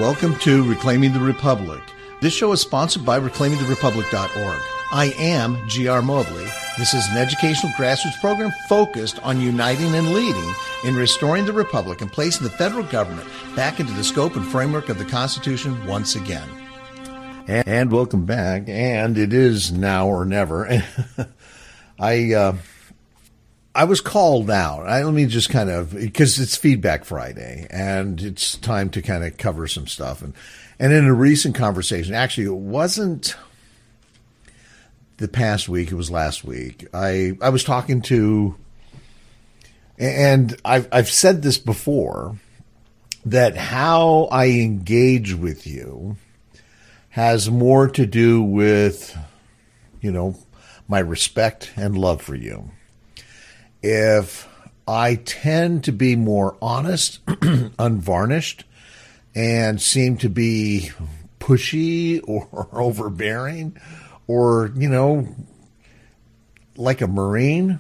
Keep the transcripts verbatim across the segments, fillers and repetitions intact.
Welcome to Reclaiming the Republic. This show is sponsored by reclaiming the republic dot org. I am G R Mobley. This is an educational grassroots program focused on uniting and leading in restoring the republic and placing the federal government back into the scope and framework of the Constitution once again. And, and welcome back. And it is now or never. I uh, I was called out. I, let me just kind of, because it's Feedback Friday, and it's time to kind of cover some stuff. And, and in a recent conversation, actually, it wasn't the past week, it was last week. I, I was talking to, and I've, I've said this before, that how I engage with you has more to do with, you know, my respect and love for you. If I tend to be more honest, unvarnished, and seem to be pushy or overbearing, or, you know, like a Marine,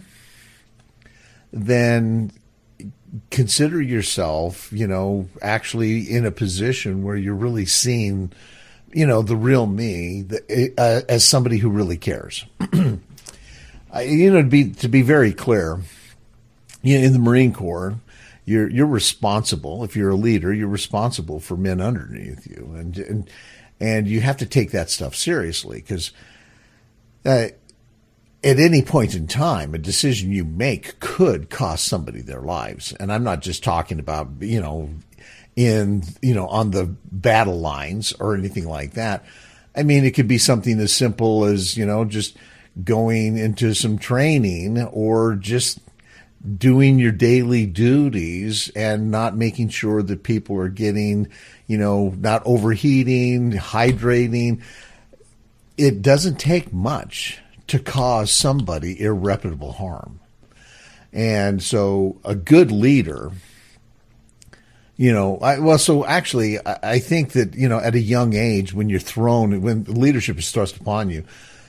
then consider yourself, you know, actually in a position where you're really seeing, you know, the real me, the, uh, as somebody who really cares. You know, to be to be very clear, you know, in the Marine Corps, you're you're responsible. If you're a leader, you're responsible for men underneath you, and and and you have to take that stuff seriously, because uh, at any point in time, a decision you make could cost somebody their lives. And I'm not just talking about, you know, in you know on the battle lines or anything like that. I mean, it could be something as simple as, you know, just going into some training, or just doing your daily duties and not making sure that people are getting, you know, not overheating, hydrating. It doesn't take much to cause somebody irreparable harm. And so a good leader, you know, I, well, so actually, I, I think that, you know, at a young age, when you're thrown, when leadership is thrust upon you,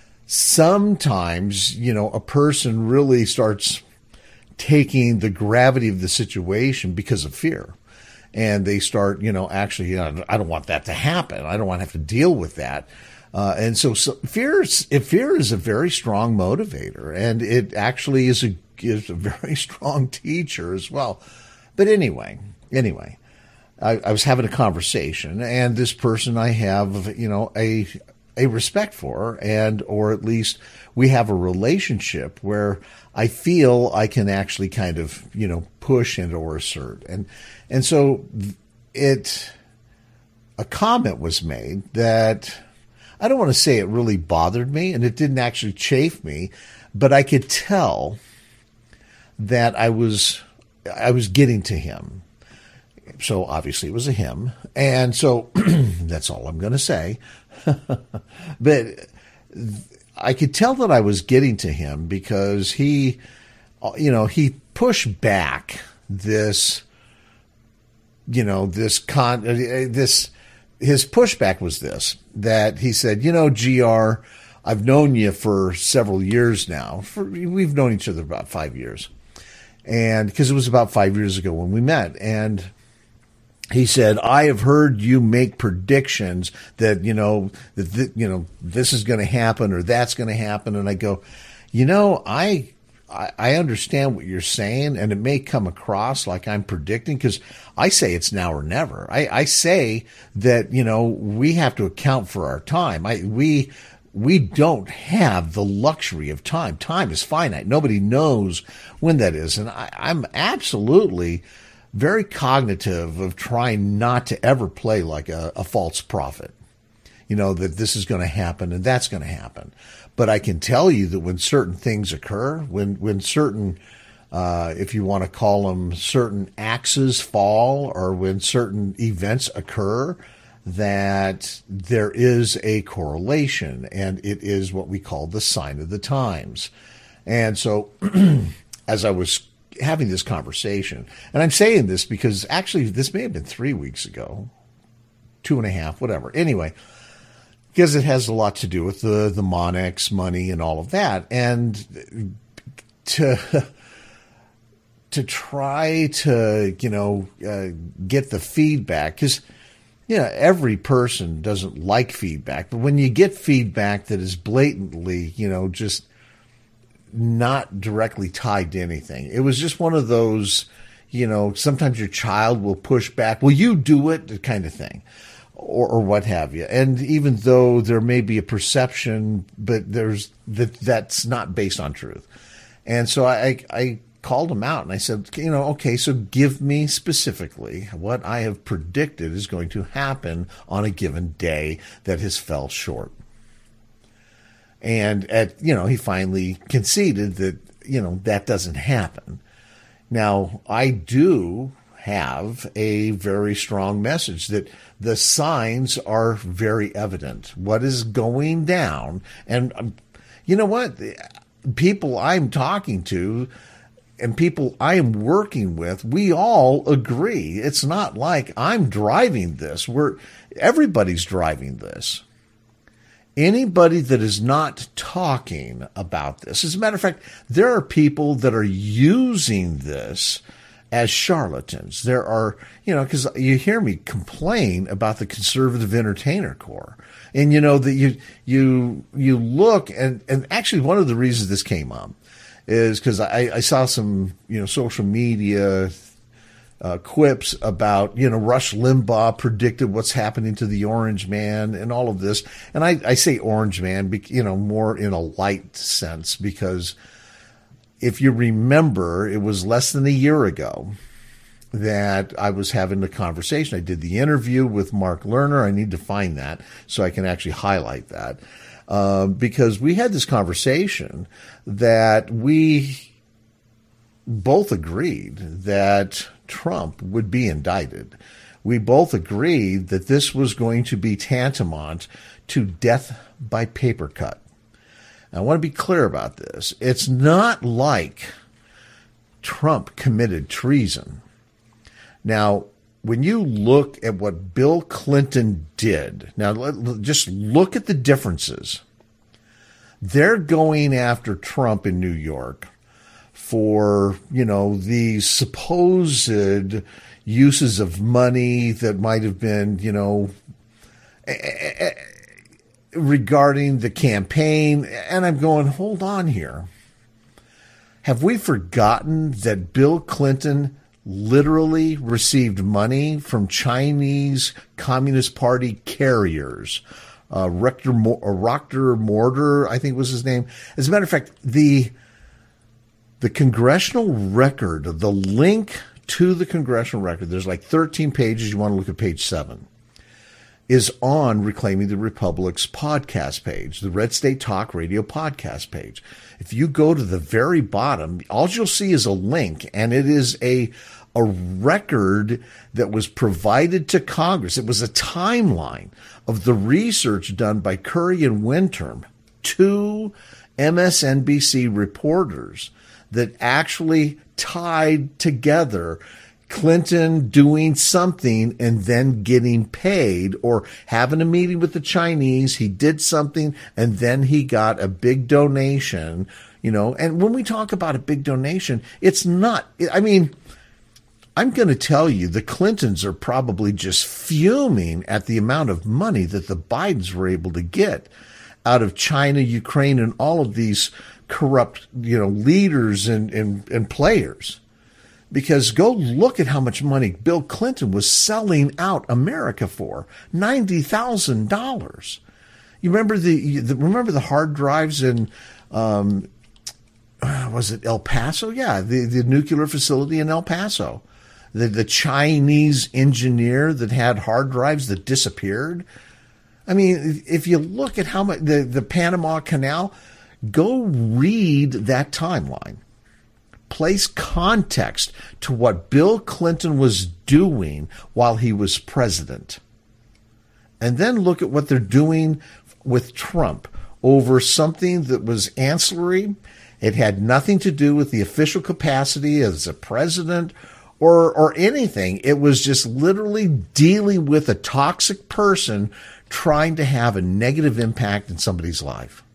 sometimes, you know, a person really starts taking the gravity of the situation because of fear. And they start, you know, actually, you know, I don't want that to happen. I don't want to have to deal with that. Uh, and so, so fear is, fear is a very strong motivator, and it actually is a, is a very strong teacher as well. But anyway, anyway, I, I was having a conversation, and this person I have, you know, a, a respect for, and, or at least we have a relationship where I feel I can actually kind of, you know, push and or assert. And, and so it, a comment was made that I don't want to say it really bothered me, and it didn't actually chafe me, but I could tell that I was, I was getting to him. So obviously it was a him. And so that's all I'm going to say. But I could tell that I was getting to him because he, you know, he pushed back this, you know, this con, this, his pushback was this, that he said, you know, G R, I've known you for several years now. For, we've known each other about five years. And because it was about five years ago when we met. And he said, I have heard you make predictions that, you know, that th- you know, this is going to happen or that's going to happen. And I go, you know, I, I, I understand what you're saying, and it may come across like I'm predicting, because I say it's now or never. I, I say that, you know, we have to account for our time. I, we, we don't have the luxury of time. Time is finite. Nobody knows when that is. And I, I'm absolutely very cognitive of trying not to ever play like a, a false prophet, you know, that this is going to happen and that's going to happen. But I can tell you that when certain things occur, when, when certain, uh, if you want to call them certain axes fall, or when certain events occur, that there is a correlation, and it is what we call the sign of the times. And so as I was having this conversation, and I'm saying this because actually this may have been three weeks ago, two and a half, whatever. Anyway, because it has a lot to do with the, the Monex money and all of that. And to, to try to, you know, uh, get the feedback, because, you you know, every person doesn't like feedback, but when you get feedback that is blatantly, you know, just not directly tied to anything, it was just one of those, you know, sometimes your child will push back, well, you do it, kind of thing, or, or what have you. And even though there may be a perception, but there's that that's not based on truth. And so I, I called him out and I said, you know, okay, so give me specifically what I have predicted is going to happen on a given day that has fell short. And at, you know, he finally conceded that, you know, that doesn't happen. Now, I do have a very strong message that the signs are very evident. What is going down? And um, you know what? People I'm talking to and people I am working with, we all agree. It's not like I'm driving this. We're everybody's driving this. Anybody that is not talking about this. As a matter of fact, there are people that are using this as charlatans. There are, you know, because you hear me complain about the conservative entertainer corps. And, you know, that you you you look, and, and actually one of the reasons this came up is because I, I saw some, you know, social media uh, quips about, you know, Rush Limbaugh predicted what's happening to the Orange Man and all of this. And I, I say Orange Man, you know, more in a light sense, because if you remember, it was less than a year ago that I was having the conversation. I did the interview with Mark Lerner. I need to find that so I can actually highlight that. Uh, because we had this conversation that we both agreed that Trump would be indicted. We both agreed that this was going to be tantamount to death by paper cut. I want to be clear about this. It's not like Trump committed treason. Now, when you look at what Bill Clinton did, now let, just look at the differences. They're going after Trump in New York for, you know, the supposed uses of money that might have been, you know, regarding the campaign. And I'm going, hold on here. Have we forgotten that Bill Clinton literally received money from Chinese Communist Party carriers? Uh, Rector, Rocker Mortar, I think was his name. As a matter of fact, the the congressional record, the link to the congressional record, there's like thirteen pages. You want to look at page seven, is on Reclaiming the Republic's podcast page, the Red State Talk Radio podcast page. If you go to the very bottom, all you'll see is a link, and it is a a record that was provided to Congress. It was a timeline of the research done by Curry and Windterm, two M S N B C reporters that actually tied together Clinton doing something and then getting paid, or having a meeting with the Chinese. He did something and then he got a big donation, you know. And when we talk about a big donation, it's not, I mean, I'm going to tell you, the Clintons are probably just fuming at the amount of money that the Bidens were able to get out of China, Ukraine, and all of these corrupt, you know, leaders and, and, and players. Because go look at how much money Bill Clinton was selling out America for, ninety thousand dollars. You remember the, the remember the hard drives in, um, was it El Paso? Yeah, the, the nuclear facility in El Paso. The, the Chinese engineer that had hard drives that disappeared. I mean, if you look at how much, the, the Panama Canal, go read that timeline. Place context to what Bill Clinton was doing while he was president. And then look at what they're doing with Trump over something that was ancillary. It had nothing to do with the official capacity as a president or or anything. It was just literally dealing with a toxic person trying to have a negative impact in somebody's life.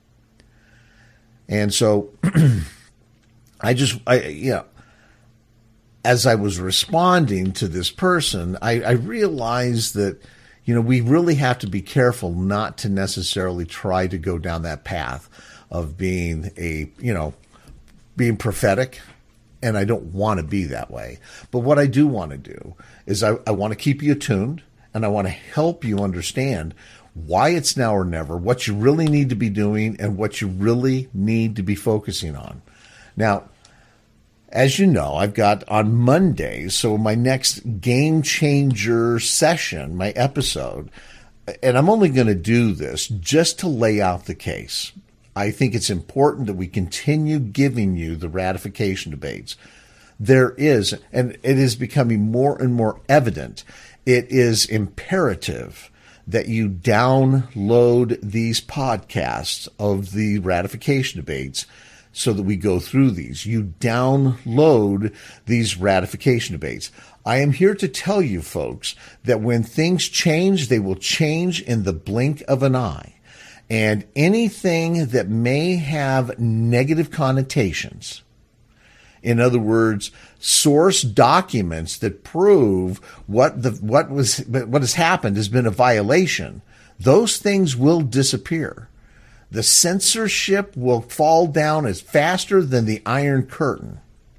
And so I just, I, you know, as I was responding to this person, I, I realized that you know, we really have to be careful not to necessarily try to go down that path of being a, you know, being prophetic. And I don't want to be that way. But what I do want to do is I, I want to keep you attuned, and I want to help you understand why it's now or never, what you really need to be doing, and what you really need to be focusing on. Now, as you know, I've got on Mondays, so my next Game Changer session, my episode, and I'm only going to do this just to lay out the case. I think it's important that we continue giving you the ratification debates. There is, and it is becoming more and more evident, it is imperative that you download these podcasts of the ratification debates so that we go through these. You download these ratification debates. I am here to tell you, folks, that when things change, they will change in the blink of an eye. And anything that may have negative connotations, in other words, source documents that prove what the what was what has happened has been a violation, those things will disappear. The censorship will fall down as faster than the Iron Curtain.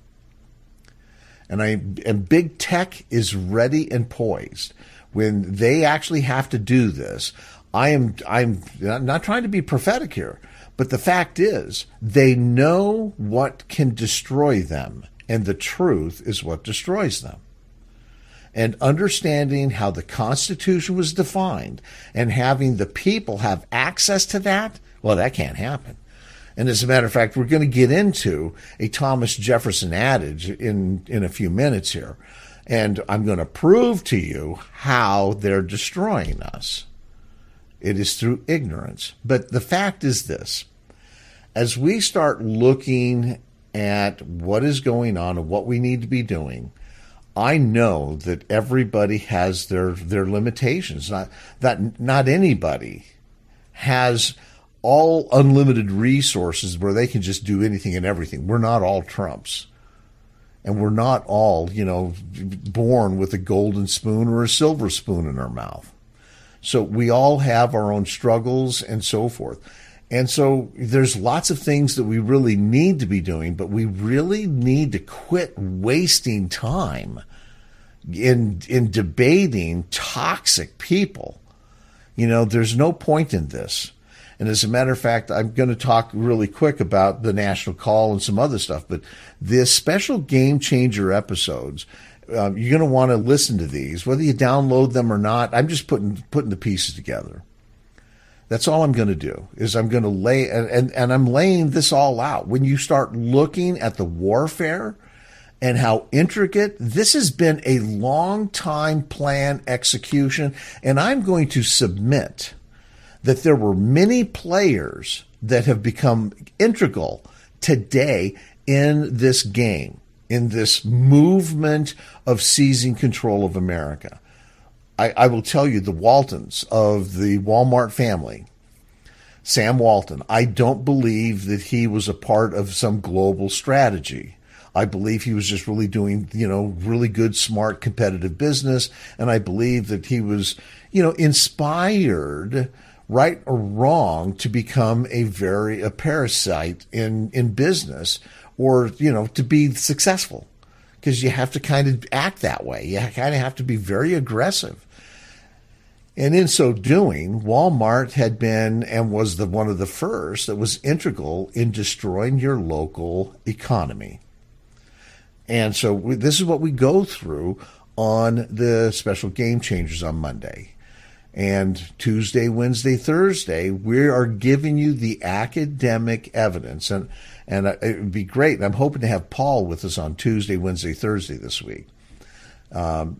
And I and big tech is ready and poised when they actually have to do this. I am I'm not trying to be prophetic here, but the fact is they know what can destroy them, and the truth is what destroys them. And understanding how the Constitution was defined and having the people have access to that, well, that can't happen. And as a matter of fact, we're going to get into a Thomas Jefferson adage in, in a few minutes here, and I'm going to prove to you how they're destroying us. It is through ignorance. But the fact is this. As we start looking at what is going on and what we need to be doing, I know that everybody has their, their limitations. Not that not anybody has all unlimited resources where they can just do anything and everything. We're not all Trumps. And we're not all, you know, born with a golden spoon or a silver spoon in our mouth. So we all have our own struggles and so forth. And so there's lots of things that we really need to be doing, but we really need to quit wasting time in in debating toxic people. You know, there's no point in this. And as a matter of fact, I'm going to talk really quick about the National Call and some other stuff, but this special Game Changer episodes, Um, you're going to want to listen to these, whether you download them or not. I'm just putting putting the pieces together. That's all I'm going to do is I'm going to lay and, and, and I'm laying this all out. When you start looking at the warfare and how intricate, this has been a long time plan execution. And I'm going to submit that there were many players that have become integral today in this game, in this movement of seizing control of America. I, I will tell you, the Waltons of the Walmart family, Sam Walton, I don't believe that he was a part of some global strategy. I believe he was just really doing, you know, really good, smart, competitive business. And I believe that he was, you know, inspired, right or wrong, to become a very, a parasite in, in business, or, you know, to be successful, because you have to kind of act that way. You kind of have to be very aggressive. And in so doing, Walmart had been and was the one of the first that was integral in destroying your local economy. And so we, this is what we go through on the special Game Changers on Monday. And Tuesday, Wednesday, Thursday, we are giving you the academic evidence. And and it would be great. And I'm hoping to have Paul with us on Tuesday, Wednesday, Thursday this week, um,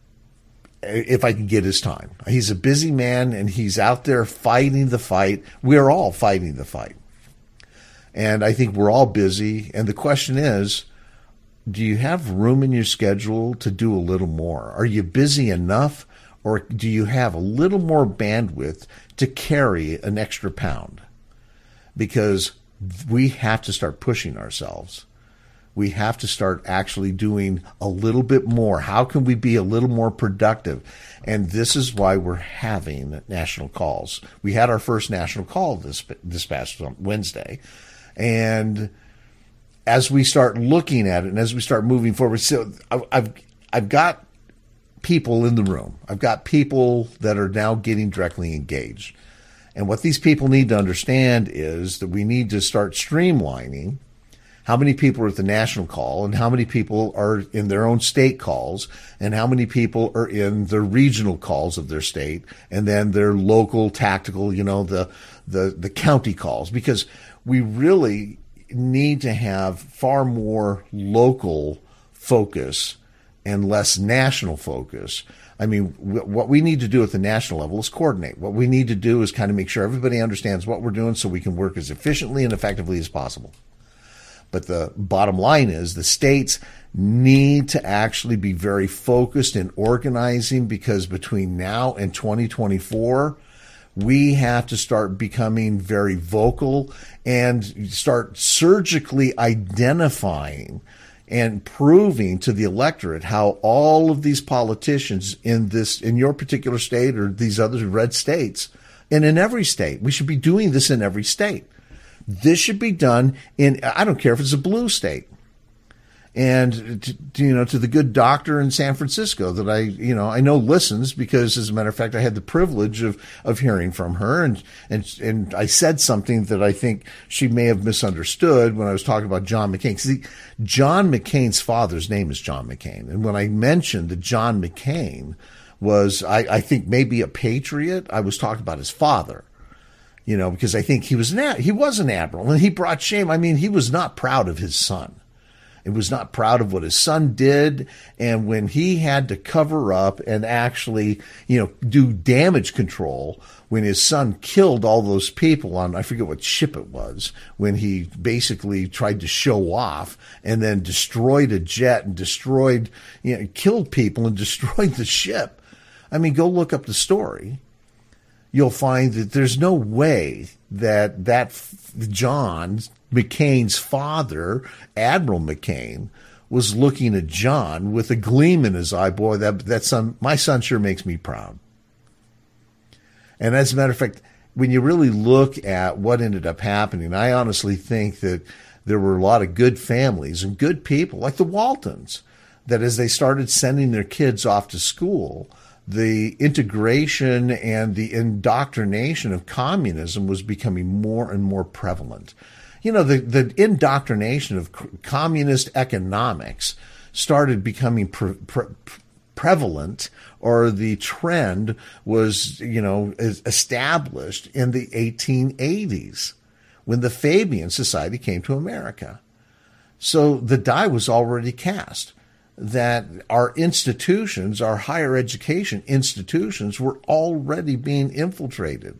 if I can get his time. He's a busy man, and he's out there fighting the fight. We're all fighting the fight. And I think we're all busy. And the question is, do you have room in your schedule to do a little more? Are you busy enough? Or do you have a little more bandwidth to carry an extra pound? Because we have to start pushing ourselves. We have to start actually doing a little bit more. How can we be a little more productive? And this is why we're having national calls. We had our first national call this this past Wednesday. And as we start looking at it and as we start moving forward, so I've I've got people in the room. I've got people that are now getting directly engaged. And what these people need to understand is that we need to start streamlining how many people are at the national call and how many people are in their own state calls and how many people are in the regional calls of their state and then their local tactical, you know, the, the, the county calls, because we really need to have far more local focus and less national focus. I mean, w- what we need to do at the national level is coordinate. What we need to do is kind of make sure everybody understands what we're doing so we can work as efficiently and effectively as possible. But the bottom line is the states need to actually be very focused in organizing, because between now and twenty twenty-four, we have to start becoming very vocal and start surgically identifying and proving to the electorate how all of these politicians in this, in your particular state or these other red states, and in every state, we should be doing this in every state. This should be done in, I don't care if it's a blue state. And, to, to, you know, to the good doctor in San Francisco that I, you know, I know listens, because as a matter of fact, I had the privilege of, of hearing from her, and, and, and I said something that I think she may have misunderstood when I was talking about John McCain. See, John McCain's father's name is John McCain. And when I mentioned that John McCain was, I, I think maybe a patriot, I was talking about his father. You know, because I think he was an, he was an admiral, and he brought shame. I mean, he was not proud of his son. He was not proud of what his son did. And when he had to cover up and actually, you know, do damage control, when his son killed all those people on, I forget what ship it was, when he basically tried to show off and then destroyed a jet and destroyed, you know, killed people and destroyed the ship. I mean, go look up the story. You'll find that there's no way that that John McCain's father, Admiral McCain, was looking at John with a gleam in his eye. Boy, that that son, my son sure makes me proud. And as a matter of fact, when you really look at what ended up happening, I honestly think that there were a lot of good families and good people, like the Waltons, that as they started sending their kids off to school, the integration and the indoctrination of communism was becoming more and more prevalent. You know, the, the indoctrination of communist economics started becoming pre- pre- prevalent, or the trend was, you know, established in the eighteen eighties when the Fabian Society came to America. So the die was already cast that our institutions, our higher education institutions, were already being infiltrated.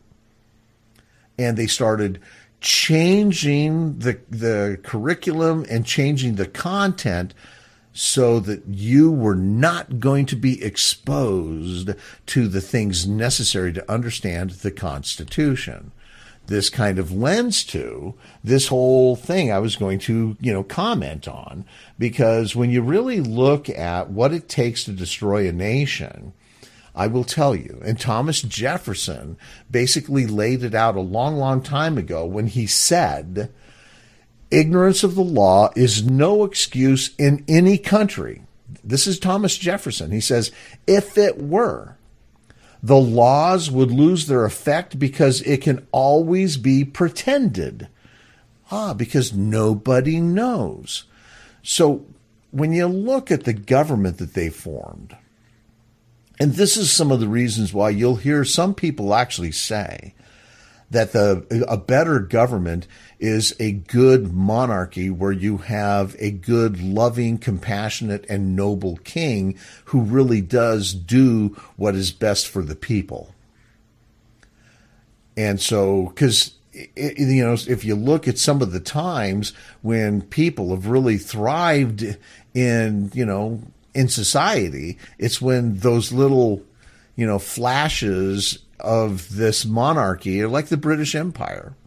And they started changing the the curriculum and changing the content so that you were not going to be exposed to the things necessary to understand the Constitution. This kind of lends to this whole thing I was going to, you know, comment on, because when you really look at what it takes to destroy a nation, I will tell you, and Thomas Jefferson basically laid it out a long, long time ago when he said, ignorance of the law is no excuse in any country. This is Thomas Jefferson. He says, if it were, the laws would lose their effect because it can always be pretended. Ah, because nobody knows. So when you look at the government that they formed, and this is some of the reasons why you'll hear some people actually say that the a better government is a good monarchy where you have a good, loving, compassionate, and noble king who really does do what is best for the people. And so, because, you know, if you look at some of the times when people have really thrived in, you know, in society, it's when those little, you know, flashes of this monarchy are like the British Empire.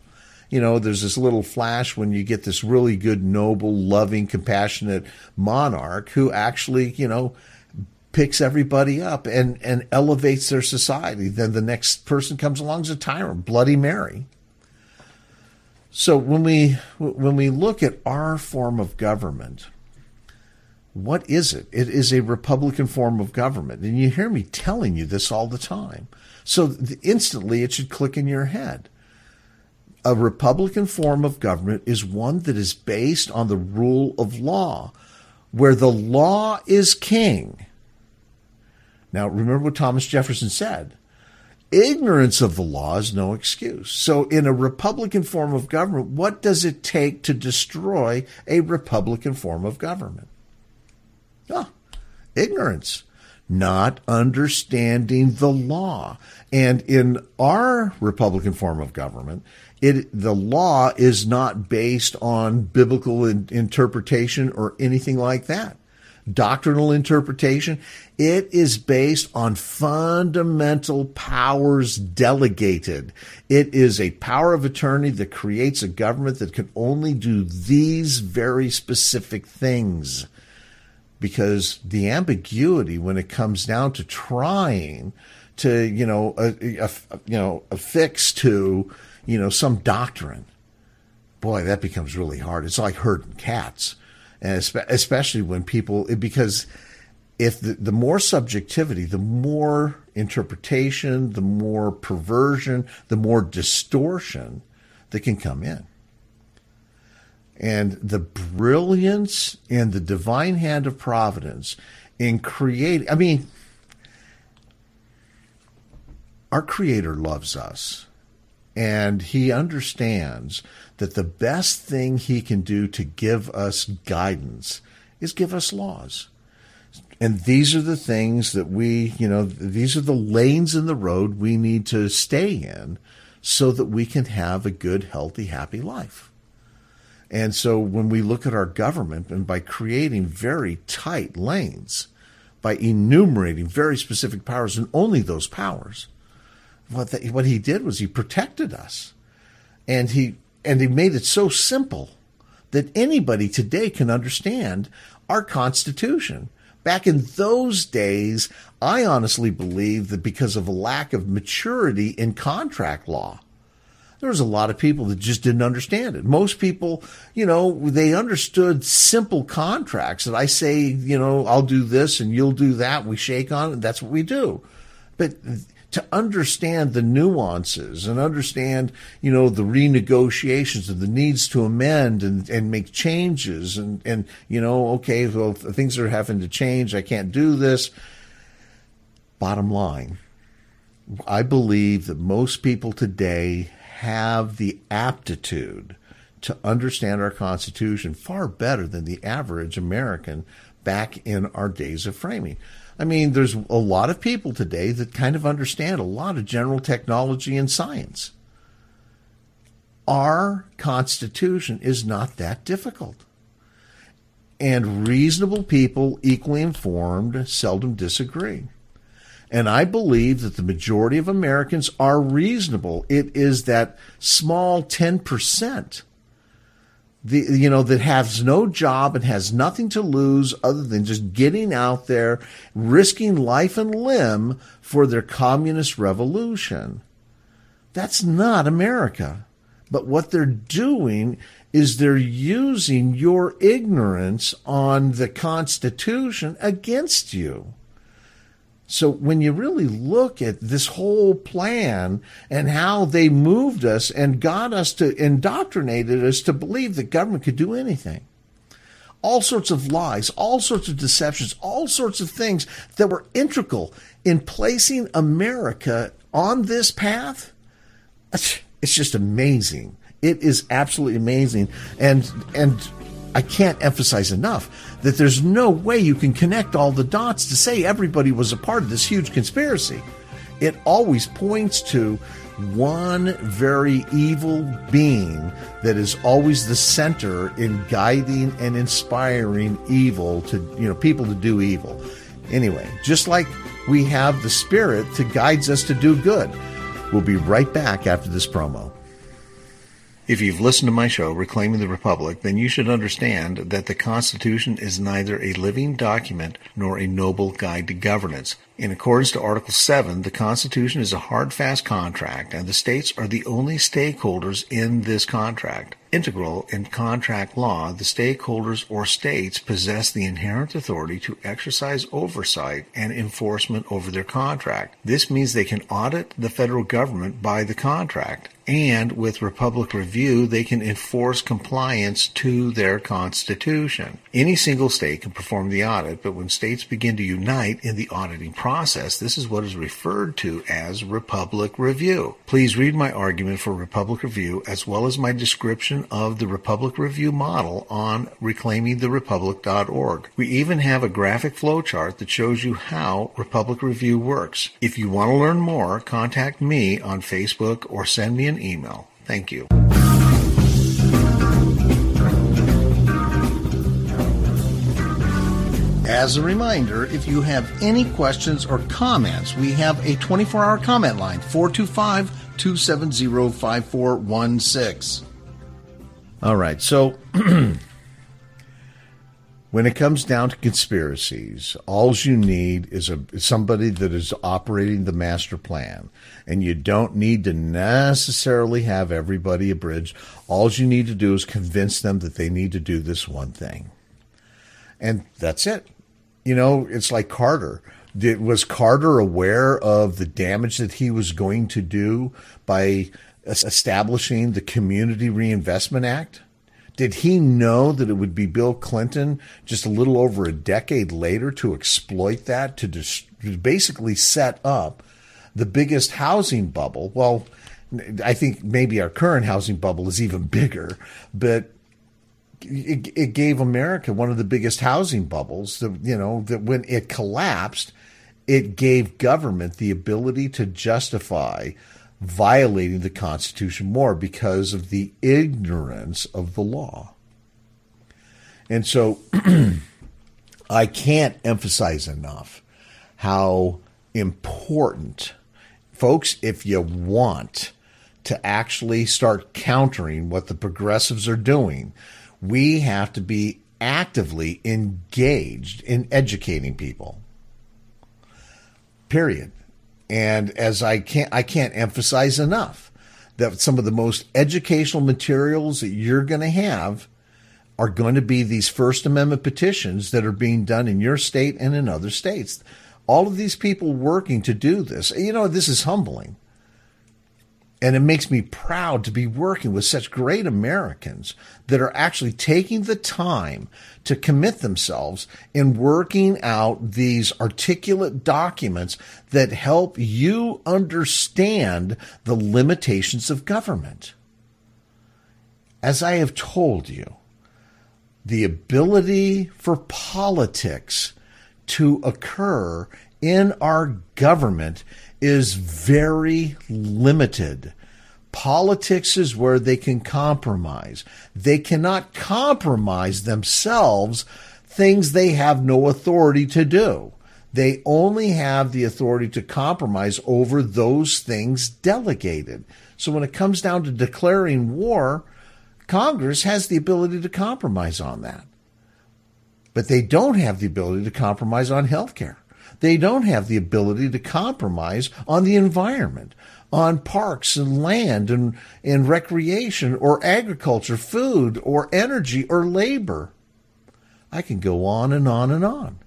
You know, there's this little flash when you get this really good, noble, loving, compassionate monarch who actually, you know, picks everybody up and, and elevates their society. Then the next person comes along as a tyrant, Bloody Mary. So when we when we look at our form of government, what is it? It is a Republican form of government. And you hear me telling you this all the time. So instantly it should click in your head. A Republican form of government is one that is based on the rule of law, where the law is king. Now, remember what Thomas Jefferson said. Ignorance of the law is no excuse. So in a Republican form of government, what does it take to destroy a Republican form of government? Oh, ignorance, not understanding the law. And in our Republican form of government, it the law is not based on biblical in, interpretation or anything like that. Doctrinal interpretation, it is based on fundamental powers delegated. It is a power of attorney that creates a government that can only do these very specific things. Because the ambiguity when it comes down to trying to, you know, a, a, you know, affix to, you know, some doctrine, boy, that becomes really hard. It's like herding cats. And especially when people, because if the, the more subjectivity, the more interpretation, the more perversion, the more distortion that can come in. And the brilliance and the divine hand of providence in creating, I mean, our Creator loves us. And he understands that the best thing he can do to give us guidance is give us laws. And these are the things that we, you know, these are the lanes in the road we need to stay in so that we can have a good, healthy, happy life. And so when we look at our government, and by creating very tight lanes, by enumerating very specific powers and only those powers, What, the, what he did was he protected us, and he and he made it so simple that anybody today can understand our Constitution. Back in those days, I honestly believe that because of a lack of maturity in contract law, there was a lot of people that just didn't understand it. Most people, you know, they understood simple contracts that I say, you know, I'll do this and you'll do that. We shake on it. That's what we do. But to understand the nuances and understand, you know, the renegotiations and the needs to amend and, and make changes and, and, you know, okay, well, things are having to change. I can't do this. Bottom line, I believe that most people today have the aptitude to understand our Constitution far better than the average American back in our days of framing. I mean, there's a lot of people today that kind of understand a lot of general technology and science. Our Constitution is not that difficult. And reasonable people, equally informed, seldom disagree. And I believe that the majority of Americans are reasonable. It is that small ten percent The, you know, that has no job and has nothing to lose other than just getting out there, risking life and limb for their communist revolution. That's not America. But what they're doing is they're using your ignorance on the Constitution against you. So when you really look at this whole plan and how they moved us and got us to, indoctrinated us to believe that government could do anything. All sorts of lies, all sorts of deceptions, all sorts of things that were integral in placing America on this path. It's just amazing. It is absolutely amazing. And, and, I can't emphasize enough that there's no way you can connect all the dots to say everybody was a part of this huge conspiracy. It always points to one very evil being that is always the center in guiding and inspiring evil to, you know, people to do evil. Anyway, just like we have the Spirit that guides us to do good. We'll be right back after this promo. If you've listened to my show, Reclaiming the Republic, then you should understand that the Constitution is neither a living document nor a noble guide to governance. In accordance to Article seven, the Constitution is a hard, fast contract, and the states are the only stakeholders in this contract. Integral in contract law, the stakeholders or states possess the inherent authority to exercise oversight and enforcement over their contract. This means they can audit the federal government by the contract, and with Republic Review, they can enforce compliance to their Constitution. Any single state can perform the audit, but when states begin to unite in the auditing process, this is what is referred to as Republic Review. Please read my argument for Republic Review as well as my description of the Republic Review model on reclaiming the republic dot org. We even have a graphic flowchart that shows you how Republic Review works. If you want to learn more, contact me on Facebook or send me an email. Thank you. As a reminder, if you have any questions or comments, we have a twenty-four hour comment line, four two five, two seven zero, five four one six. All right, so when it comes down to conspiracies, all you need is a somebody that is operating the master plan, and you don't need to necessarily have everybody abridged. All you need to do is convince them that they need to do this one thing, and that's it. You know, it's like Carter. Did, was Carter aware of the damage that he was going to do by establishing the Community Reinvestment Act? Did he know that it would be Bill Clinton just a little over a decade later to exploit that, to, dis- to basically set up the biggest housing bubble? Well, I think maybe our current housing bubble is even bigger, but it, it gave America one of the biggest housing bubbles. That, you know, that when it collapsed, it gave government the ability to justify violating the Constitution more because of the ignorance of the law. And so I can't emphasize enough how important, folks, if you want to actually start countering what the progressives are doing, we have to be actively engaged in educating people. Period. And as I can't, I can't emphasize enough that some of the most educational materials that you're going to have are going to be these First Amendment petitions that are being done in your state and in other states. All of these people working to do this. You know, this is humbling. And it makes me proud to be working with such great Americans that are actually taking the time to commit themselves in working out these articulate documents that help you understand the limitations of government. As I have told you, the ability for politics to occur in our government is very limited. Politics is where they can compromise. They cannot compromise themselves things they have no authority to do. They only have the authority to compromise over those things delegated. So when it comes down to declaring war, Congress has the ability to compromise on that. But they don't have the ability to compromise on health care. They don't have the ability to compromise on the environment, on parks and land and, and recreation or agriculture, food or energy or labor. I can go on and on and on.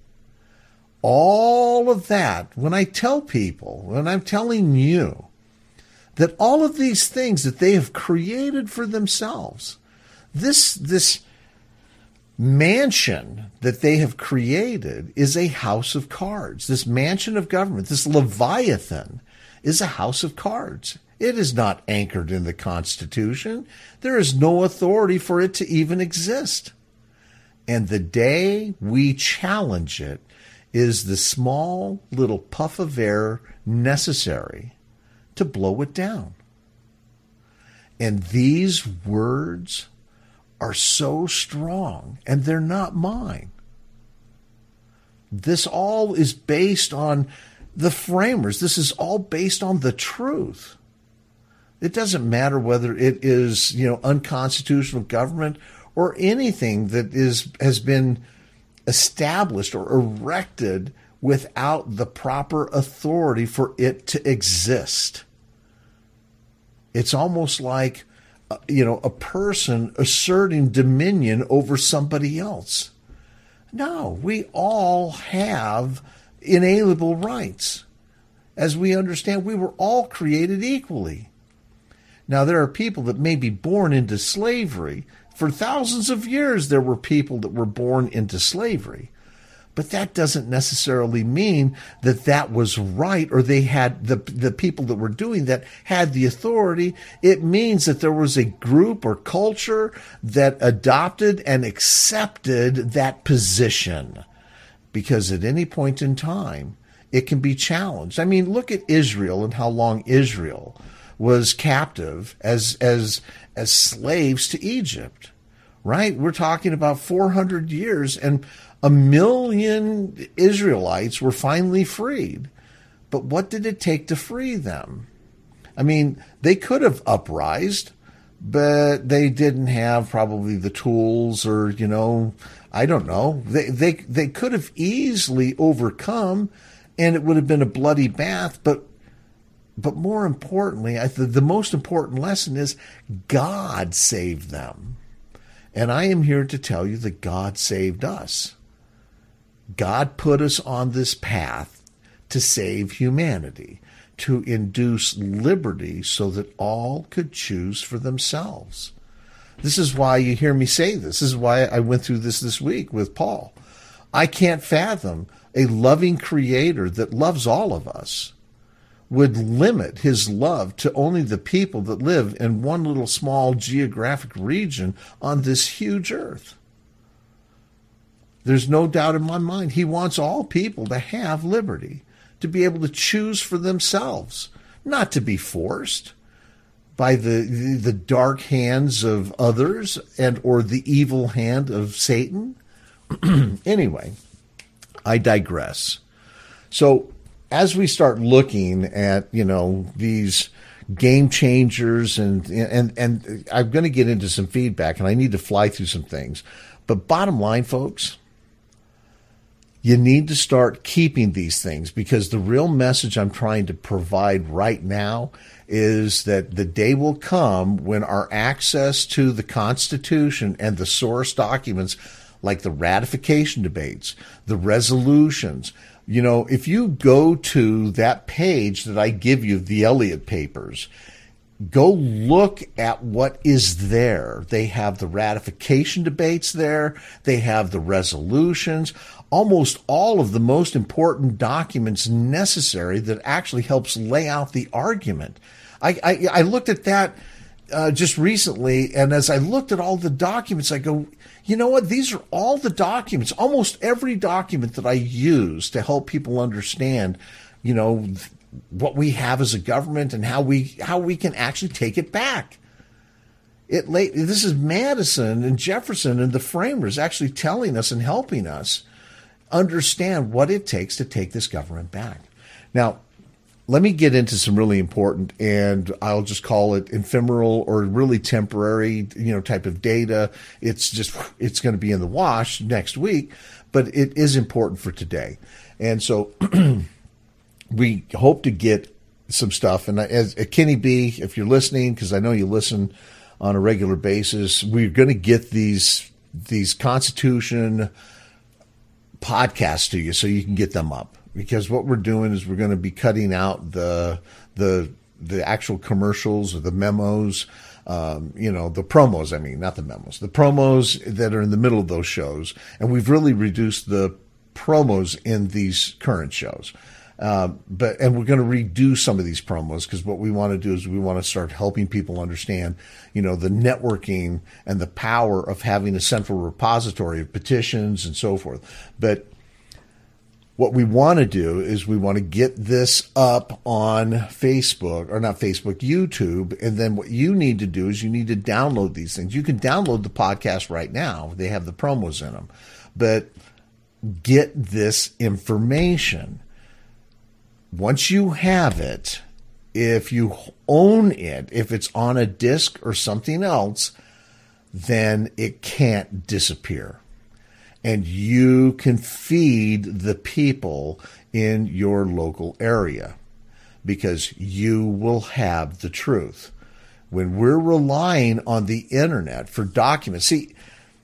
All of that, when I tell people, when I'm telling you that all of these things that they have created for themselves, this, this, mansion that they have created is a house of cards. This mansion of government, this Leviathan, is a house of cards. It is not anchored in the Constitution. There is no authority for it to even exist. And the day we challenge it is the small little puff of air necessary to blow it down. And these words are so strong, and they're not mine. This all is based on the framers. This is all based on the truth. It doesn't matter whether it is, you know, unconstitutional government or anything that is has been established or erected without the proper authority for it to exist. It's almost like, uh, you know, a person asserting dominion over somebody else. No, we all have inalienable rights. As we understand, we were all created equally. Now, there are people that may be born into slavery. For thousands of years, there were people that were born into slavery. But that doesn't necessarily mean that that was right, or they had the the people that were doing that had the authority. It means that there was a group or culture that adopted and accepted that position. Because at any point in time, it can be challenged. I mean, look at Israel and how long Israel was captive as as as slaves to Egypt, right? We're talking about four hundred years, and a million Israelites were finally freed. But what did it take to free them? I mean, they could have uprised, but they didn't have probably the tools, or, you know, I don't know. They they they could have easily overcome, and it would have been a bloody bath. But but more importantly, I th- the most important lesson is God saved them. And I am here to tell you that God saved us. God put us on this path to save humanity, to induce liberty so that all could choose for themselves. This is why you hear me say this. This is why I went through this this week with Paul. I can't fathom a loving creator that loves all of us would limit his love to only the people that live in one little small geographic region on this huge earth. There's no doubt in my mind. He wants all people to have liberty, to be able to choose for themselves, not to be forced by the, the, the dark hands of others and or the evil hand of Satan. Anyway, I digress. So as we start looking at, you know, these game changers, and and and I'm going to get into some feedback, and I need to fly through some things. But bottom line, folks, you need to start keeping these things, because the real message I'm trying to provide right now is that the day will come when our access to the Constitution and the source documents, like the ratification debates, the resolutions, you know, if you go to that page that I give you, the Elliott Papers, go look at what is there. They have the ratification debates there. They have the resolutions, almost all of the most important documents necessary that actually helps lay out the argument. I, I, I looked at that uh, just recently, and as I looked at all the documents, I go, you know what? These are all the documents, almost every document that I use to help people understand, you know, what we have as a government and how we how we can actually take it back. It late this is Madison and Jefferson and the framers actually telling us and helping us understand what it takes to take this government back. Now, let me get into some really important, and I'll just call it ephemeral or really temporary, you know, type of data. It's just, it's going to be in the wash next week, but it is important for today. And so we hope to get some stuff. And as uh, Kenny B, if you're listening, because I know you listen on a regular basis, we're going to get these, these Constitution podcasts to you so you can get them up. Because what we're doing is we're going to be cutting out the the the actual commercials or the memos, um, you know, the promos. I mean, not the memos, the promos that are in the middle of those shows, and we've really reduced the promos in these current shows. Um, but and we're going to redo some of these promos, because what we want to do is we want to start helping people understand, you know, the networking and the power of having a central repository of petitions and so forth. But what we want to do is we want to get this up on Facebook, or not Facebook, YouTube. And then what you need to do is you need to download these things. You can download the podcast right now. They have the promos in them. But get this information. Once you have it, if you own it, if it's on a disk or something else, then it can't disappear. And you can feed the people in your local area because you will have the truth. When we're relying on the internet for documents, see,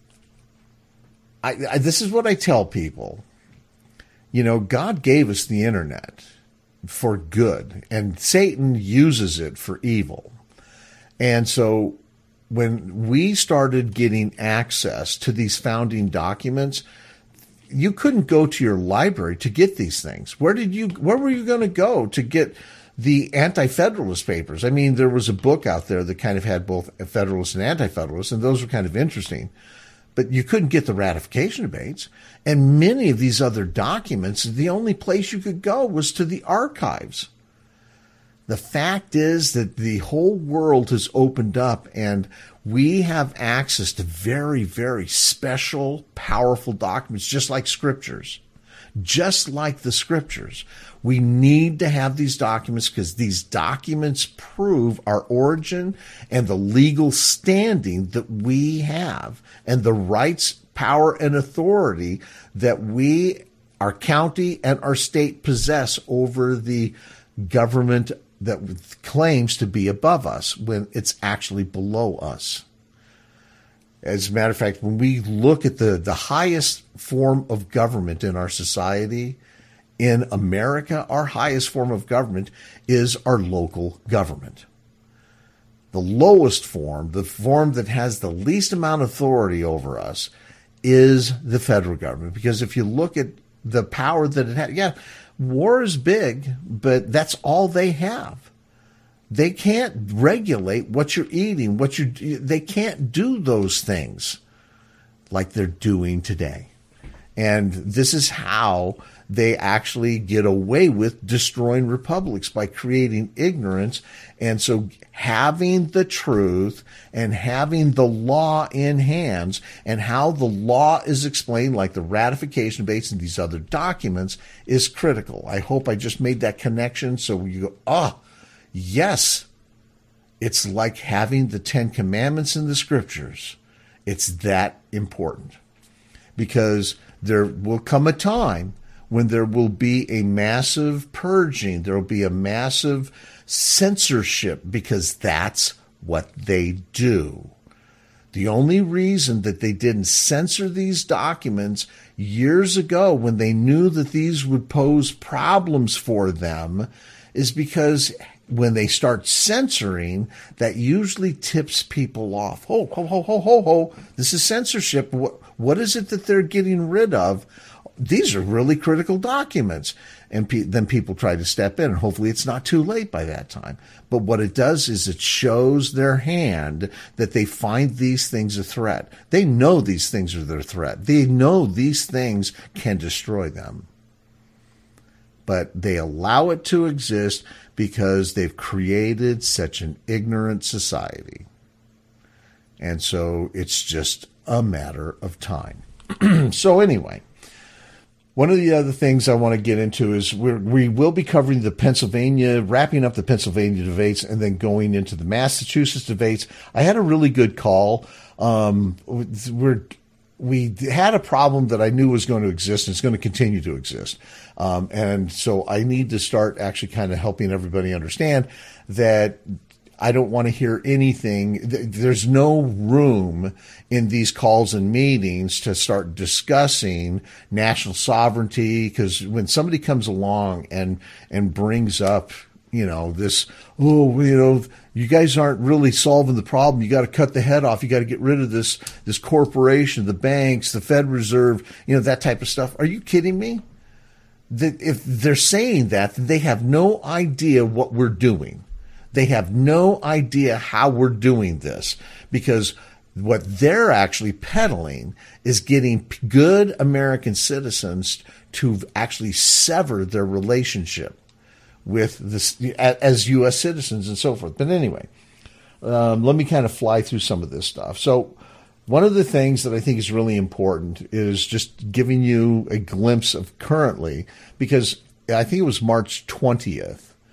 I, I, this is what I tell people. You know, God gave us the internet for good, and Satan uses it for evil. And so when we started getting access to these founding documents, you couldn't go to your library to get these things. Where did you, where were you going to go to get the anti-federalist papers? I mean, there was a book out there that kind of had both Federalist and anti-Federalist, and those were kind of interesting. But you couldn't get the ratification debates. And many of these other documents, the only place you could go was to the archives. The fact is that the whole world has opened up, and we have access to very, very special, powerful documents, just like scriptures. Just like the scriptures. We need to have these documents because these documents prove our origin and the legal standing that we have and the rights, power, and authority that we, our county, and our state possess over the government that claims to be above us when it's actually below us. As a matter of fact, when we look at the, the highest form of government in our society, in America, our highest form of government is our local government. The lowest form, the form that has the least amount of authority over us, is the federal government. Because if you look at the power that it has, yeah, war is big, but that's all they have. They can't regulate what you're eating, what you they can't do those things like they're doing today. And this is how they actually get away with destroying republics, by creating ignorance. And so having the truth and having the law in hands, and how the law is explained, like the ratification debates and these other documents, is critical. I hope I just made that connection. So you go, oh, yes, it's like having the Ten Commandments in the scriptures. It's that important, because there will come a time when there will be a massive purging. There will be a massive censorship, because that's what they do. The only reason that they didn't censor these documents years ago, when they knew that these would pose problems for them, is because when they start censoring, that usually tips people off. Ho, ho, ho, ho, ho, ho. This is censorship. What, what is it that they're getting rid of? These are really critical documents. And pe- then people try to step in, and hopefully it's not too late by that time. But what it does is it shows their hand that they find these things a threat. They know these things are their threat. They know these things can destroy them. But they allow it to exist because they've created such an ignorant society. And so it's just a matter of time. So anyway, one of the other things I want to get into is we're, we will be covering the Pennsylvania, wrapping up the Pennsylvania debates, and then going into the Massachusetts debates. I had a really good call. Um, we're We had a problem that I knew was going to exist, and it's going to continue to exist. Um, and so I need to start actually kind of helping everybody understand that I don't want to hear anything. There's no room in these calls and meetings to start discussing national sovereignty, because when somebody comes along and, and brings up, you know, this, oh, you know, you guys aren't really solving the problem. You got to cut the head off. You got to get rid of this, this corporation, the banks, the Fed Reserve, you know, that type of stuff. Are you kidding me? That if they're saying that, they have no idea what we're doing. They have no idea how we're doing this, because what they're actually peddling is getting good American citizens to actually sever their relationship with this as U S citizens and so forth. But anyway, um, let me kind of fly through some of this stuff. So one of the things that I think is really important is just giving you a glimpse of currently, because I think it was March twentieth.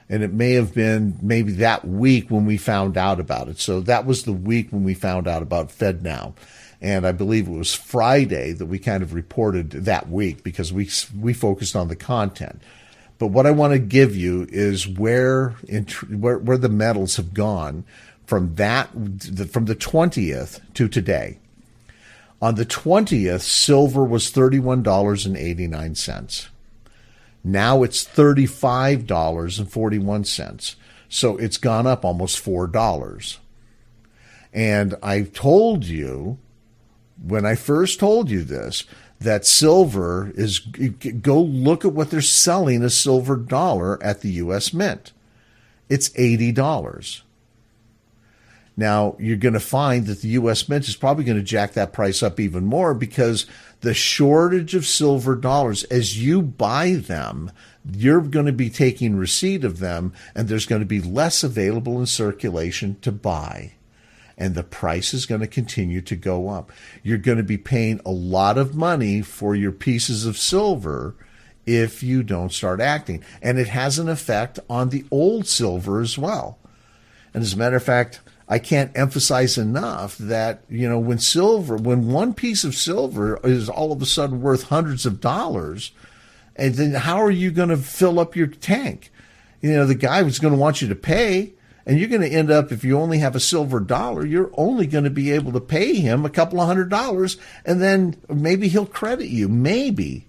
And it may have been maybe that week when we found out about it. So that was the week when we found out about FedNow. And I believe it was Friday that we kind of reported that week because we we focused on the content. But what I want to give you is where where, where the metals have gone from that from the twentieth to today. On the twentieth, silver was thirty-one dollars and eighty-nine cents. Now it's thirty-five dollars and forty-one cents. So it's gone up almost four dollars. And I told you, when I first told you this, that silver is, go look at what they're selling a silver dollar at the U S Mint. It's eighty dollars. Now, you're going to find that the U S Mint is probably going to jack that price up even more because the shortage of silver dollars, as you buy them, you're going to be taking receipt of them, and there's going to be less available in circulation to buy. And the price is going to continue to go up. You're going to be paying a lot of money for your pieces of silver if you don't start acting. And it has an effect on the old silver as well. And as a matter of fact, I can't emphasize enough that, you know, when silver, when one piece of silver is all of a sudden worth hundreds of dollars, and then how are you going to fill up your tank? You know, the guy was going to want you to pay. And you're going to end up, if you only have a silver dollar, you're only going to be able to pay him a couple of hundred dollars, and then maybe he'll credit you, maybe.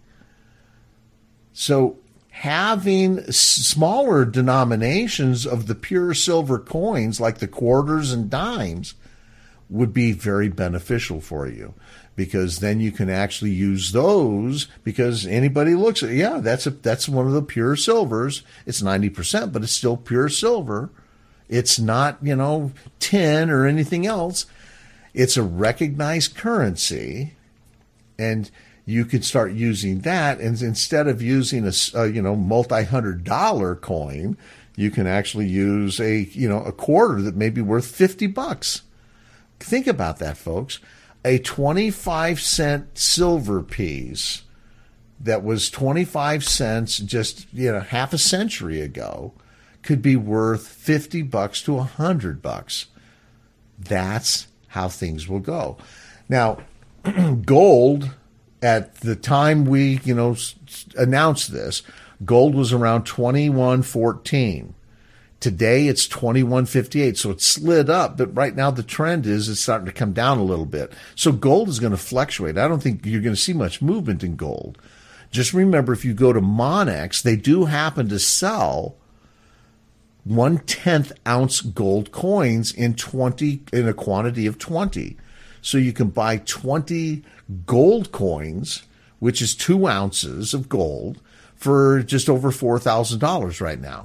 So having s- smaller denominations of the pure silver coins, like the quarters and dimes, would be very beneficial for you, because then you can actually use those, because anybody looks at, yeah, that's a, that's one of the pure silvers. It's ninety percent, but it's still pure silver. It's not, you know, tin or anything else. It's a recognized currency, and you could start using that. And instead of using a, a you know, multi-hundred dollar coin, you can actually use a, you know, a quarter that may be worth fifty bucks. Think about that, folks. A twenty-five cent silver piece that was twenty-five cents just, you know, half a century ago could be worth fifty bucks to a hundred bucks. That's how things will go. Now, gold, at the time we, you know, announced this, gold was around twenty-one fourteen. Today it's twenty-one fifty-eight. So it slid up, but right now the trend is it's starting to come down a little bit. So gold is going to fluctuate. I don't think you're going to see much movement in gold. Just remember, if you go to Monex, they do happen to sell one-tenth ounce gold coins in twenty in a quantity of twenty. So you can buy twenty gold coins, which is two ounces of gold, for just over four thousand dollars right now.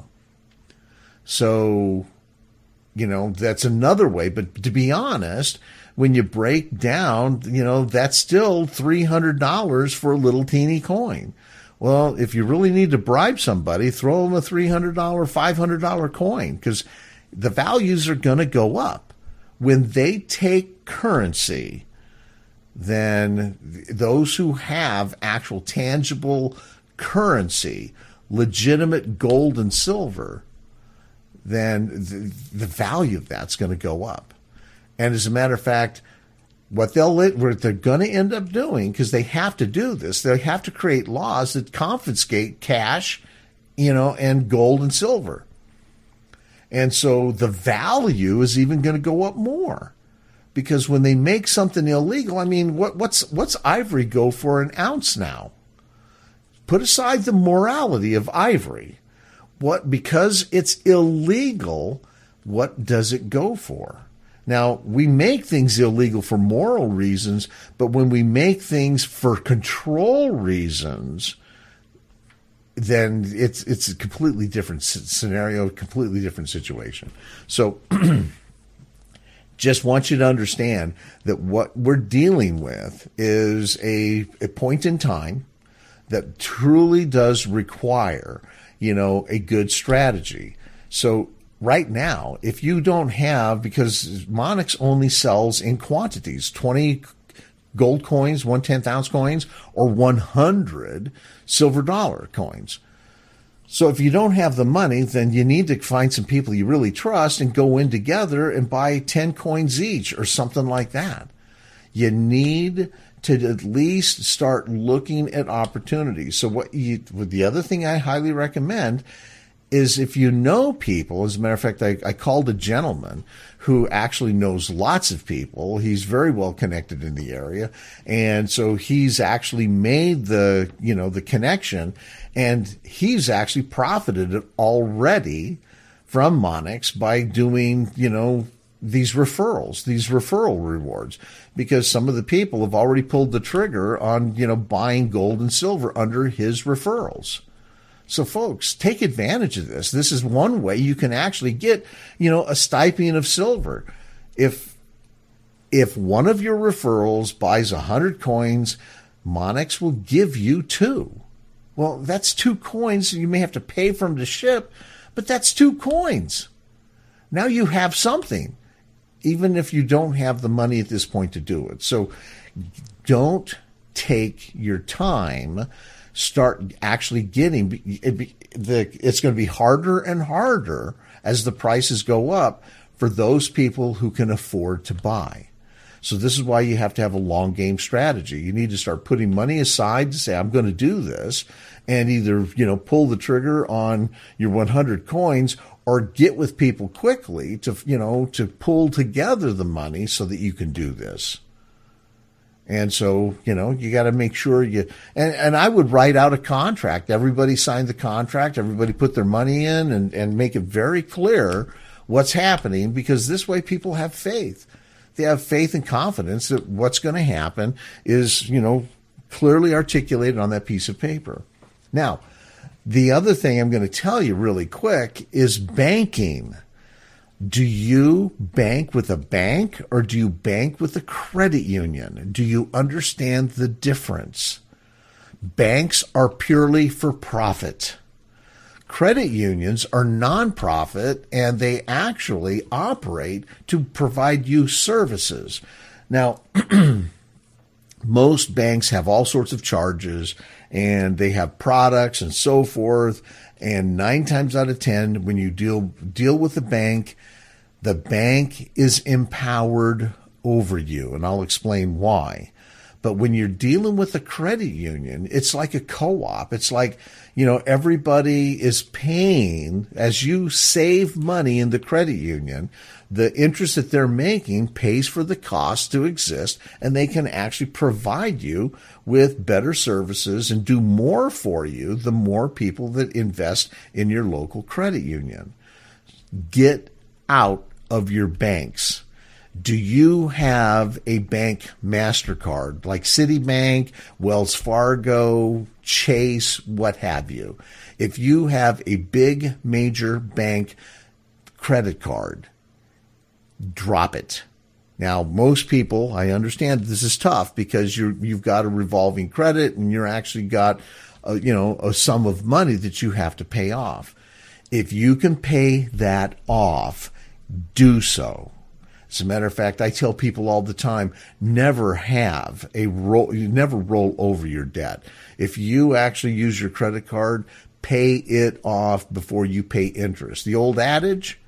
So, you know, that's another way. But to be honest, when you break down, you know, that's still three hundred dollars for a little teeny coin. Well, if you really need to bribe somebody, throw them a three hundred dollars, five hundred dollars coin, because the values are going to go up. When they take currency, then those who have actual tangible currency, legitimate gold and silver, then the, the value of that's going to go up. And as a matter of fact, What they'll what they're going to end up doing, because they have to do this, they have to create laws that confiscate cash, you know, and gold and silver. And so the value is even going to go up more, because when they make something illegal, I mean, what, what's what's ivory go for an ounce now? Put aside the morality of ivory. What, because it's illegal, what does it go for? Now, we make things illegal for moral reasons, but when we make things for control reasons, then it's it's a completely different scenario, completely different situation. So just want you to understand that what we're dealing with is a, a point in time that truly does require, you know, a good strategy. So right now, if you don't have, because Monex only sells in quantities, twenty gold coins, one tenth ounce coins, or one hundred silver dollar coins. So if you don't have the money, then you need to find some people you really trust and go in together and buy ten coins each or something like that. You need to at least start looking at opportunities. So what you, the other thing I highly recommend is if you know people, as a matter of fact, I, I called a gentleman who actually knows lots of people. He's very well connected in the area. And so he's actually made the, you know, the connection, and he's actually profited already from Monex by doing, you know, these referrals, these referral rewards, because some of the people have already pulled the trigger on, you know, buying gold and silver under his referrals. So folks, take advantage of this. This is one way you can actually get, you know, a stipend of silver. If, if one of your referrals buys a hundred coins, Monex will give you two. Well, that's two coins. You may have to pay for them to ship, but that's two coins. Now you have something, even if you don't have the money at this point to do it. So don't take your time. Start actually getting, it's going to be harder and harder as the prices go up for those people who can afford to buy. So this is why you have to have a long game strategy. You need to start putting money aside to say, I'm going to do this, and either, you know, pull the trigger on your one hundred coins or get with people quickly to, you know, to pull together the money so that you can do this. And so, you know, you got to make sure you, and, and I would write out a contract. Everybody signed the contract. Everybody put their money in and, and make it very clear what's happening, because this way people have faith. They have faith and confidence that what's going to happen is, you know, clearly articulated on that piece of paper. Now, the other thing I'm going to tell you really quick is banking. Do you bank with a bank or do you bank with a credit union? Do you understand the difference? Banks are purely for profit. Credit unions are nonprofit, and they actually operate to provide you services. Now, most banks have all sorts of charges, and they have products and so forth. And nine times out of ten, when you deal deal with the bank, the bank is empowered over you, and I'll explain why. But when you're dealing with a credit union, it's like a co-op. It's like, you know, everybody is paying, as you save money in the credit union, the interest that they're making pays for the cost to exist, and they can actually provide you with better services and do more for you the more people that invest in your local credit union. Get out of your banks. Do you have a bank MasterCard like Citibank, Wells Fargo, Chase, what have you? If you have a big major bank credit card, drop it. Now, most people, I understand this is tough because you're, you've got a revolving credit and you're actually got, a, you know, a sum of money that you have to pay off. If you can pay that off, do so. As a matter of fact, I tell people all the time, never have a roll, you never roll over your debt. If you actually use your credit card, pay it off before you pay interest. The old adage,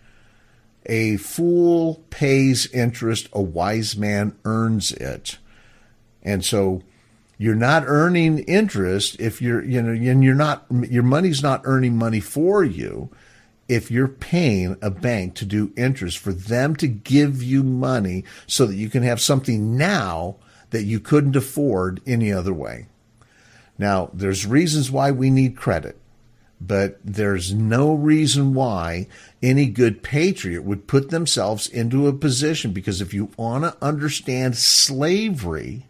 a fool pays interest, a wise man earns it. And so you're not earning interest if you're, you know, and you're not, your money's not earning money for you if you're paying a bank to do interest for them to give you money so that you can have something now that you couldn't afford any other way. Now, there's reasons why we need credit, but there's no reason why any good patriot would put themselves into a position, because if you want to understand slavery,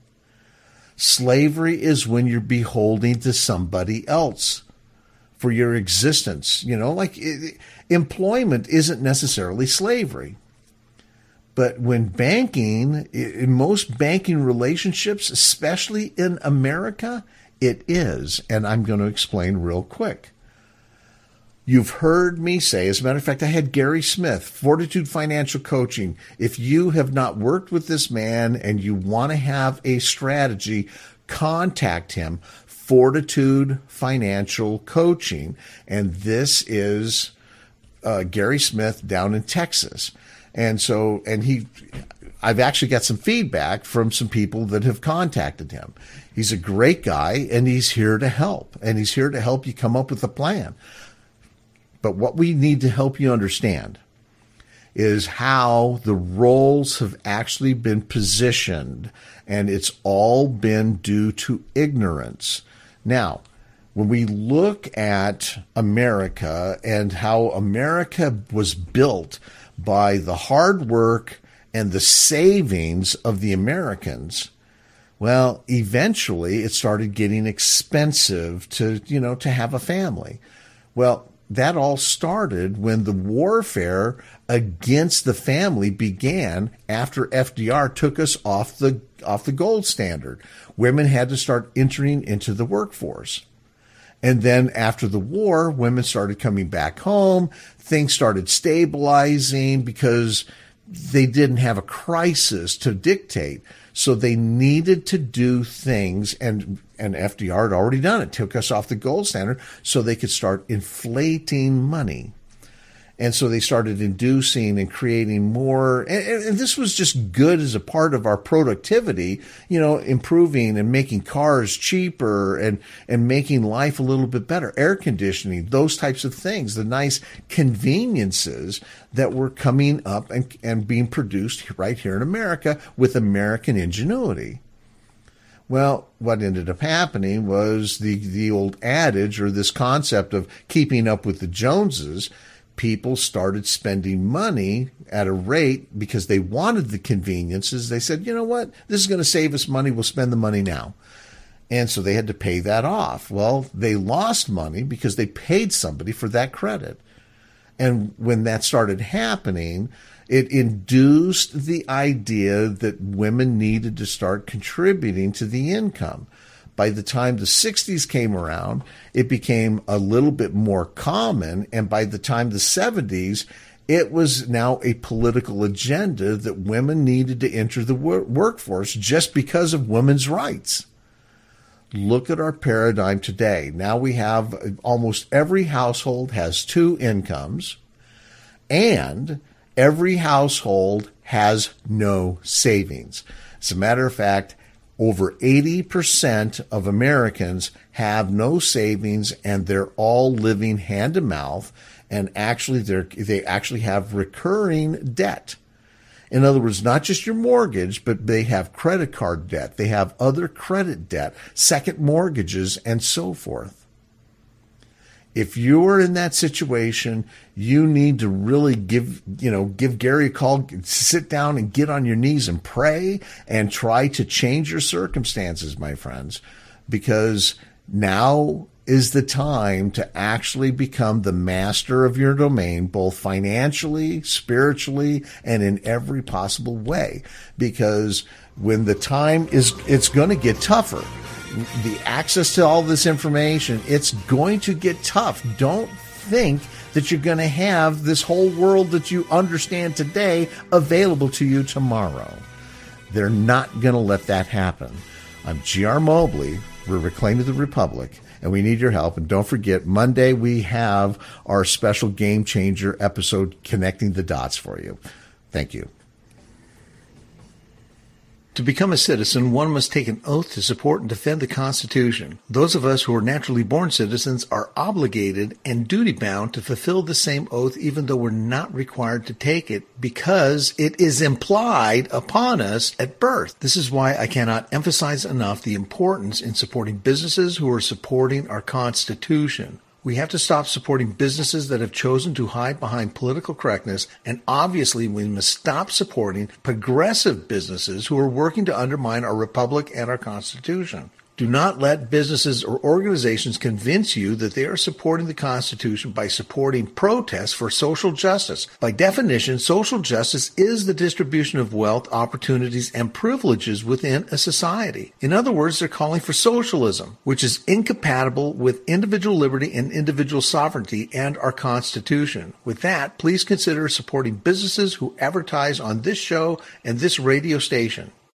slavery is when you're beholden to somebody else for your existence. You know, like it, employment isn't necessarily slavery. But when banking, in most banking relationships, especially in America, it is. And I'm going to explain real quick. You've heard me say, as a matter of fact, I had Gary Smith, Fortitude Financial Coaching. If you have not worked with this man and you want to have a strategy, contact him. Fortitude Financial Coaching. And this is uh, Gary Smith down in Texas. And so, and he, I've actually got some feedback from some people that have contacted him. He's a great guy, and he's here to help. And he's here to help you come up with a plan. But what we need to help you understand is how the roles have actually been positioned, and it's all been due to ignorance. Now, when we look at America and how America was built by the hard work and the savings of the Americans, well, eventually it started getting expensive to, you know, to have a family. Well, that all started when the warfare against the family began after F D R took us off the off the gold standard. Women had to start entering into the workforce. And then after the war, women started coming back home. Things started stabilizing because they didn't have a crisis to dictate. So they needed to do things, and, and F D R had already done it, took us off the gold standard so they could start inflating money. And so they started inducing and creating more. And, and this was just good as a part of our productivity, you know, improving and making cars cheaper and, and making life a little bit better. Air conditioning, those types of things, the nice conveniences that were coming up and, and being produced right here in America with American ingenuity. Well, what ended up happening was the, the old adage, or this concept of keeping up with the Joneses. People started spending money at a rate because they wanted the conveniences. They said, you know what, this is going to save us money. We'll spend the money now. And so they had to pay that off. Well, they lost money because they paid somebody for that credit. And when that started happening, it induced the idea that women needed to start contributing to the income. By the time the sixties came around, it became a little bit more common. And by the time the seventies, it was now a political agenda that women needed to enter the wor- workforce just because of women's rights. Look at our paradigm today. Now we have almost every household has two incomes, and every household has no savings. As a matter of fact, over eighty percent of Americans have no savings, and they're all living hand to mouth, and actually they're, they actually have recurring debt. In other words, not just your mortgage, but they have credit card debt. They have other credit debt, second mortgages, and so forth. If you are in that situation, you need to really give, you know, give Gary a call, sit down and get on your knees and pray and try to change your circumstances, my friends, because now is the time to actually become the master of your domain, both financially, spiritually, and in every possible way. Because when the time is, it's going to get tougher. The access to all this information, it's going to get tough. Don't think that you're going to have this whole world that you understand today available to you tomorrow. They're not going to let that happen. I'm G R Mobley. We're Reclaiming the Republic, and we need your help. And don't forget, Monday we have our special Game Changer episode connecting the dots for you. Thank you. To become a citizen, one must take an oath to support and defend the Constitution. Those of us who are naturally born citizens are obligated and duty-bound to fulfill the same oath, even though we're not required to take it, because it is implied upon us at birth. This is why I cannot emphasize enough the importance in supporting businesses who are supporting our Constitution. We have to stop supporting businesses that have chosen to hide behind political correctness, and obviously we must stop supporting progressive businesses who are working to undermine our republic and our Constitution. Do not let businesses or organizations convince you that they are supporting the Constitution by supporting protests for social justice. By definition, social justice is the distribution of wealth, opportunities, and privileges within a society. In other words, they're calling for socialism, which is incompatible with individual liberty and individual sovereignty and our Constitution. With that, please consider supporting businesses who advertise on this show and this radio station.